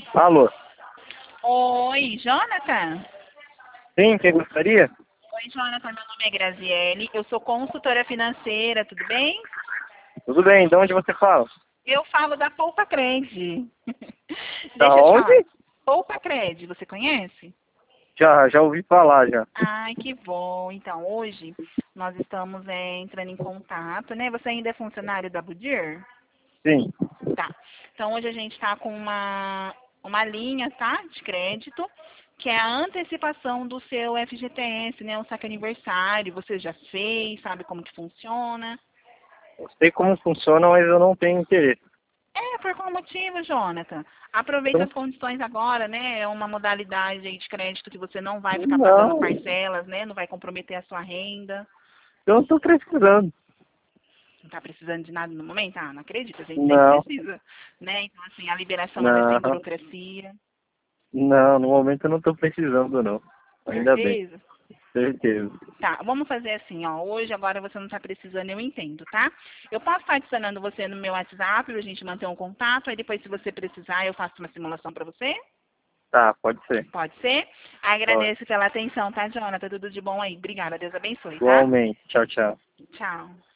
Alô? Oi, Jonathan? Sim, quem gostaria? Oi, Jonathan, meu nome é Graziele, eu sou consultora financeira, tudo bem? Tudo bem, de onde você fala? Eu falo da Poupa Cred. Da Deixa eu te falar. onde? Poupa Cred, você conhece? Já ouvi falar já. Ai, que bom. Então, hoje nós estamos entrando em contato, né? Você ainda é funcionário da Budir? Sim. Tá. Então, hoje a gente está com uma linha, tá? De crédito, que é a antecipação do seu FGTS, né? O saque aniversário. Você já fez, sabe como que funciona? Eu sei como funciona, mas eu não tenho interesse. É, por qual motivo, Jonathan? Aproveite Então, as condições agora, né? É uma modalidade aí de crédito que você não vai ficar pagando não, parcelas, né? Não vai comprometer a sua renda. eu não estou precisando. Não está precisando de nada no momento? Ah, não acredito, a gente sempre Não, precisa, né? Então, assim, a liberação ela é sem não, burocracia. não, no momento eu não estou precisando não. Ainda bem, Certeza? certeza. Tá, vamos fazer assim, ó. Hoje, agora você não está precisando, eu entendo, tá? Eu posso estar adicionando você no meu WhatsApp pra gente manter um contato, aí depois, se você precisar, eu faço uma simulação para você? Tá, pode ser. Pode ser? Pode. Agradeço pela atenção, tá, Jonathan? Tudo de bom aí. Obrigada, Deus abençoe, tá? Igualmente. Tchau, tchau. Tchau.